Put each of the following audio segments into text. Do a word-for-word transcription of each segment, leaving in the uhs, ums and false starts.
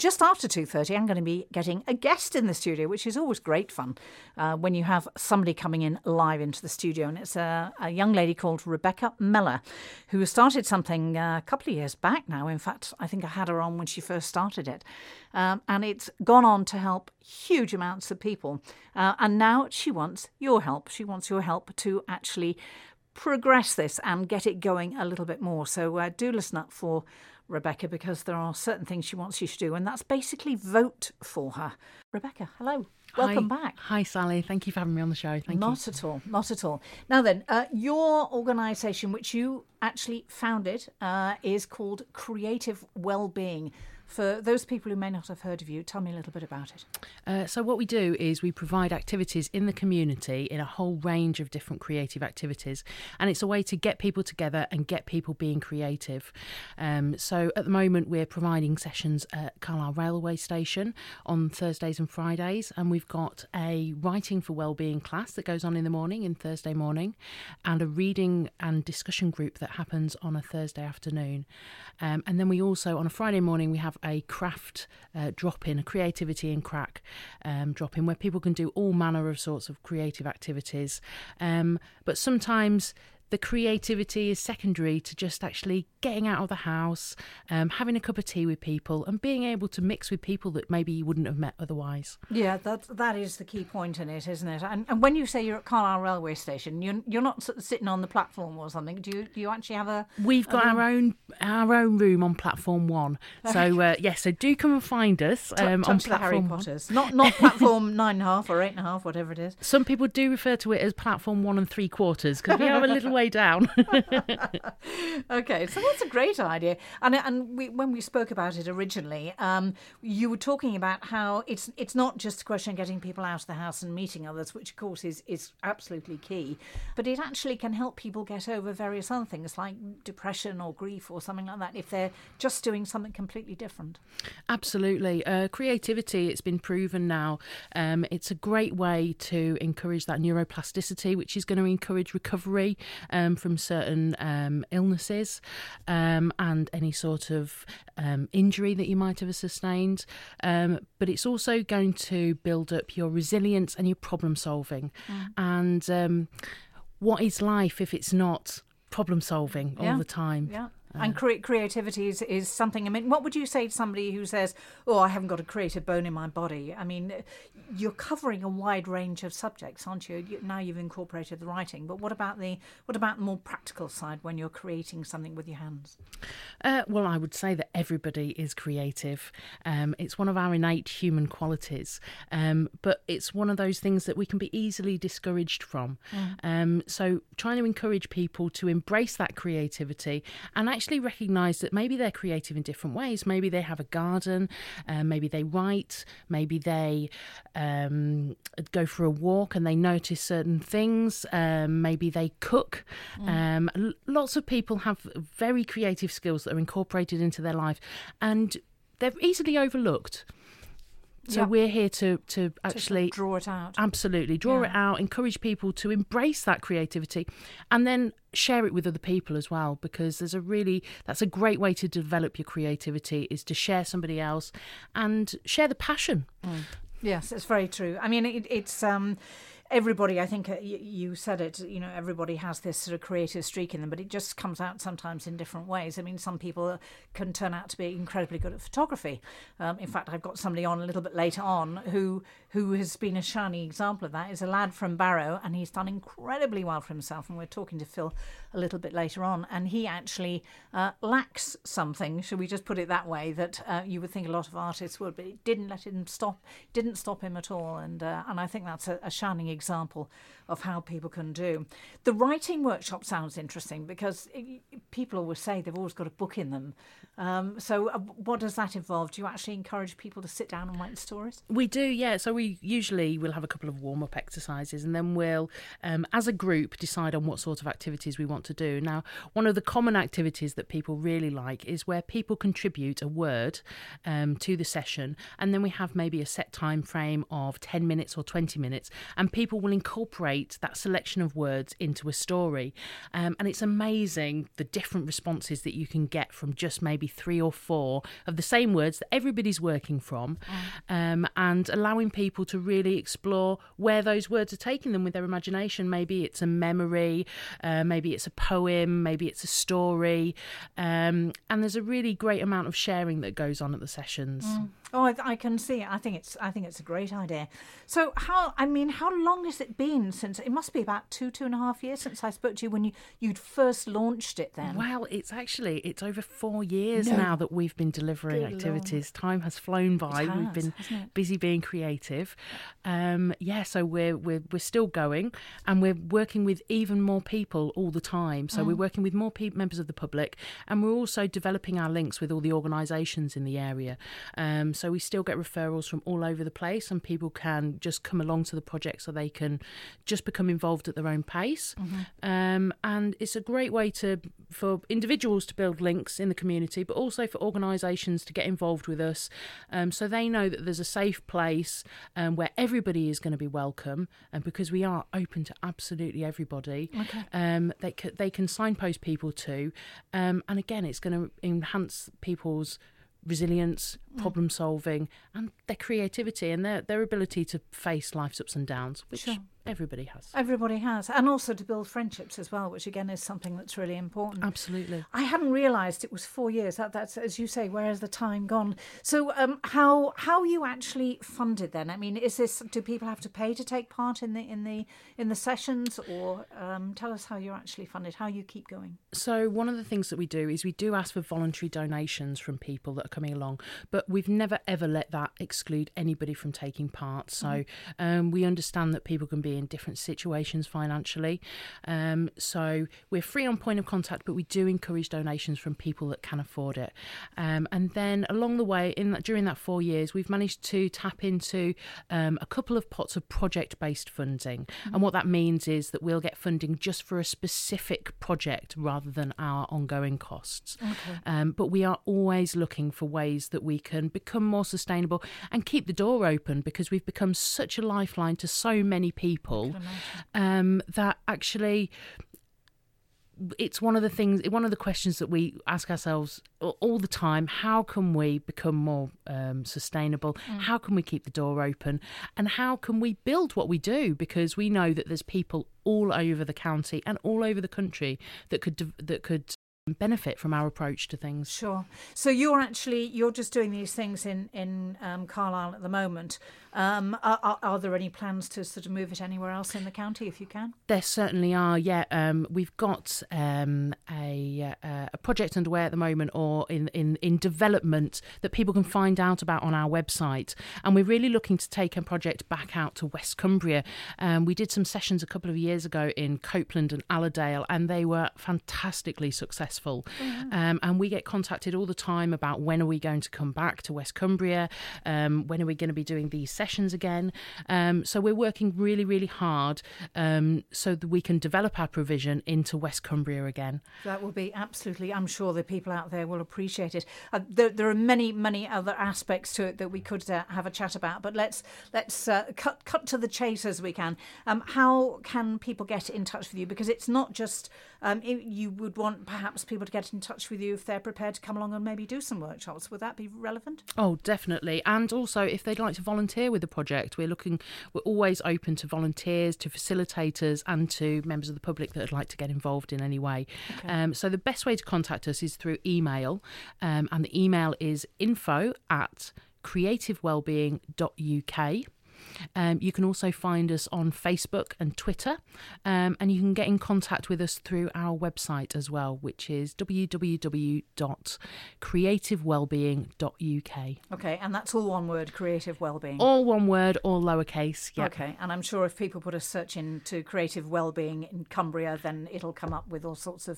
just after two thirty, I'm going to be getting a guest in the studio, which is always great fun uh, when you have somebody coming in live into the studio. And it's a, a young lady called Rebecca Meller, who started something uh, a couple of years back now. In fact, I think I had her on when she first started it. Um, and it's gone on to help huge amounts of people. Uh, and now she wants your help. She wants your help to actually progress this and get it going a little bit more. So uh, do listen up for Rebecca, because there are certain things she wants you to do, and that's basically vote for her. Rebecca, hello. Welcome Hi. back. Hi, Sally. Thank you for having me on the show. Thank not you. at all. Not at all. Now then, uh, your organisation, which you actually founded, uh, is called Creative Wellbeing. For those people who may not have heard of you, tell me a little bit about it. Uh, so what we do is we provide activities in the community in a whole range of different creative activities. And it's a way to get people together and get people being creative. Um, so at the moment, we're providing sessions at Carlisle Railway Station on Thursdays and Fridays. And we've got a Writing for Wellbeing class that goes on in the morning, in Thursday morning, and a reading and discussion group that happens on a Thursday afternoon. Um, and then we also, on a Friday morning, we have a craft uh, drop-in, a creativity and crack um, drop-in, where people can do all manner of sorts of creative activities. Um, but sometimes the creativity is secondary to just actually getting out of the house, um, having a cup of tea with people and being able to mix with people that maybe you wouldn't have met otherwise. Yeah, that, that is the key point in it, isn't it? And, and when you say you're at Carlisle Railway Station, you're, you're not sort of sitting on the platform or something. Do you, do you actually have a... We've got a our own our own room on platform one. So, uh, yes, yeah, so do come and find us um, touch on the platform Harry Potters. Not, not platform nine and a half or eight and a half, whatever it is. Some people do refer to it as platform one and three quarters because we are a little way down. Okay, so that's a great idea. And and we, when we spoke about it originally, um, you were talking about how it's it's not just a question of getting people out of the house and meeting others, which of course is, is absolutely key, but it actually can help people get over various other things like depression or grief or something like that if they're just doing something completely different. Absolutely. Uh, creativity, it's been proven now. Um, it's a great way to encourage that neuroplasticity, which is going to encourage recovery um, from certain um, illnesses um, and any sort of um, injury that you might have sustained. Um, but it's also going to build up your resilience and your problem solving. Mm. And um, what is life if it's not problem solving all yeah. the time? Yeah. And cre- creativity is, is something, I mean, what would you say to somebody who says, oh, I haven't got a creative bone in my body? I mean, you're covering a wide range of subjects, aren't you? you now you've incorporated the writing, but what about the what about the more practical side when you're creating something with your hands? Uh, well, I would say that everybody is creative. Um, it's one of our innate human qualities, um, but it's one of those things that we can be easily discouraged from. Mm. Um, so trying to encourage people to embrace that creativity and actually actually recognise that maybe they're creative in different ways. Maybe they have a garden, uh, maybe they write, maybe they um, go for a walk and they notice certain things, um, maybe they cook. Mm. Um, lots of people have very creative skills that are incorporated into their life and they're easily overlooked. So yeah. we're here to, to actually... To draw it out. Absolutely. Draw yeah. it out, encourage people to embrace that creativity and then share it with other people as well, because there's a really... That's a great way to develop your creativity, is to share somebody else and share the passion. Mm. Yes, it's very true. I mean, it, it's... Um, Everybody, I think uh, you said it, you know, everybody has this sort of creative streak in them, but it just comes out sometimes in different ways. I mean, some people can turn out to be incredibly good at photography. Um, in fact, I've got somebody on a little bit later on who who has been a shining example of that. Is a lad from Barrow, and he's done incredibly well for himself. And we're talking to Phil a little bit later on, and he actually uh, lacks something, should we just put it that way, that uh, you would think a lot of artists would, but it didn't let him stop, didn't stop him at all. And uh, and I think that's a, a shining example. example of how people can do. The writing workshop sounds interesting because it, people always say they've always got a book in them. Um, so uh, what does that involve? Do you actually encourage people to sit down and write stories? We do, yeah. So we usually will have a couple of warm-up exercises and then we'll, um, as a group, decide on what sort of activities we want to do. Now, one of the common activities that people really like is where people contribute a word um, to the session, and then we have maybe a set time frame of ten minutes or twenty minutes, and people people will incorporate that selection of words into a story. Um, and it's amazing the different responses that you can get from just maybe three or four of the same words that everybody's working from, mm. um, and allowing people to really explore where those words are taking them with their imagination. Maybe it's a memory, uh, maybe it's a poem, maybe it's a story. Um, and there's a really great amount of sharing that goes on at the sessions. Mm. Oh, I, I can see. I think it's. I think it's a great idea. So, how? I mean, how long has it been since? It must be about two, two and a half years since I spoke to you when you you'd first launched it. Then, well, it's actually it's over four years no. now that we've been delivering Good activities. Lord. Time has flown by. Has, we've been busy being creative. Um, yeah, so we're we're we're still going, and we're working with even more people all the time. So mm. we're working with more pe- members of the public, and we're also developing our links with all the organisations in the area. Um, So we still get referrals from all over the place, and people can just come along to the project so they can just become involved at their own pace. Mm-hmm. Um, and it's a great way to for individuals to build links in the community, but also for organisations to get involved with us, um, so they know that there's a safe place um, where everybody is going to be welcome, and because we are open to absolutely everybody, okay. um, they, c- they can signpost people to. Um, and again, it's going to enhance people's resilience, problem solving, and their creativity and their, their ability to face life's ups and downs, which sure. everybody has. Everybody has. And also to build friendships as well, which again is something that's really important. Absolutely. I hadn't realised it was four years. That, that's, as you say, where has the time gone? So um, how how are you actually funded then? I mean, is this, do people have to pay to take part in the in the in the sessions, or um, tell us how you're actually funded, how you keep going? So one of the things that we do is we do ask for voluntary donations from people that are coming along, but we've never ever let that exclude anybody from taking part. So mm-hmm. um, we understand that people can be in different situations financially. Um, so we're free on point of contact, but we do encourage donations from people that can afford it. Um, and then along the way, in that, during that four years, we've managed to tap into um, a couple of pots of project-based funding. Mm-hmm. And what that means is that we'll get funding just for a specific project rather than our ongoing costs. Okay. Um, but we are always looking for ways that we can become more sustainable and keep the door open, because we've become such a lifeline to so many people um, that actually it's one of the things, one of the questions that we ask ourselves all the time: how can we become more um, sustainable? Mm. How can we keep the door open? And how can we build what we do? Because we know that there's people all over the county and all over the country that could that could benefit from our approach to things. Sure. So you're actually, you're just doing these things in, in um, Carlisle at the moment. Um, are, are, are there any plans to sort of move it anywhere else in the county if you can? There certainly are, yeah. Um, we've got um, a, uh, a project underway at the moment, or in, in, in development, that people can find out about on our website. And we're really looking to take a project back out to West Cumbria. Um, we did some sessions a couple of years ago in Copeland and Allerdale, and they were fantastically successful. Mm-hmm. Um, and we get contacted all the time about when are we going to come back to West Cumbria, um, when are we going to be doing these sessions again. Um, so we're working really, really hard um, so that we can develop our provision into West Cumbria again. That will be absolutely, I'm sure the people out there will appreciate it. Uh, there, there are many, many other aspects to it that we could uh, have a chat about, but let's let's uh, cut cut to the chase as we can. Um, how can people get in touch with you? Because it's not just, um, it, you would want perhaps people to get in touch with you if they're prepared to come along and maybe do some workshops. Would that be relevant? Oh, definitely. And also, if they'd like to volunteer with the project, we're looking, we're always open to volunteers, to facilitators, and to members of the public that would like to get involved in any way. Okay. Um, so the best way to contact us is through email, um, and the email is info at creative wellbeing dot U K. Um, you can also find us on Facebook and Twitter, um, and you can get in contact with us through our website as well, which is w w w dot creative wellbeing dot U K. Okay, and that's all one word, Creative Wellbeing? All one word, all lowercase, yeah. Okay, and I'm sure if people put a search into Creative Wellbeing in Cumbria, then it'll come up with all sorts of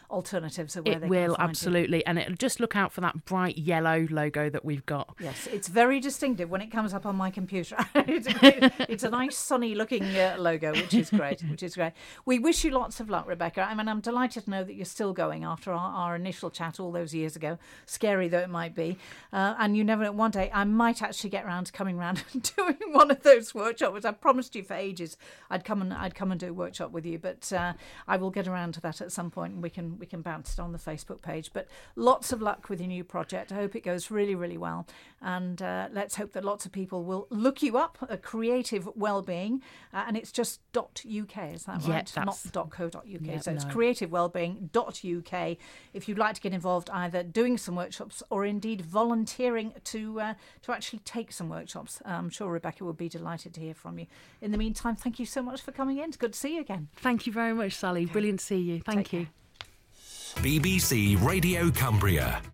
alternatives are where it they will can find absolutely, you. and it just look out for that bright yellow logo that we've got. Yes, it's very distinctive when it comes up on my computer. it's, it's a nice sunny looking uh, logo, which is great. Which is great. We wish you lots of luck, Rebecca. I mean, I'm delighted to know that you're still going after our, our initial chat all those years ago. Scary though it might be, uh, and you never know. One day I might actually get round to coming round and doing one of those workshops. I promised you for ages I'd come and I'd come and do a workshop with you, but uh, I will get around to that at some point, and we can we can bounce it on the Facebook page. But lots of luck with your new project. I hope it goes really, really well, and uh, let's hope that lots of people will look you up. A creative wellbeing, uh, and it's just .uk, is that Yeah, right? that's, Not .co.uk. Yeah, so it's no. creative wellbeing dot U K. If you'd like to get involved, either doing some workshops or indeed volunteering to uh, to actually take some workshops, I'm sure Rebecca would be delighted to hear from you. In the meantime, thank you so much for coming in. It's good to see you again. Thank you very much, Sally. Brilliant to see you. Thank Take you. care. B B C Radio Cumbria.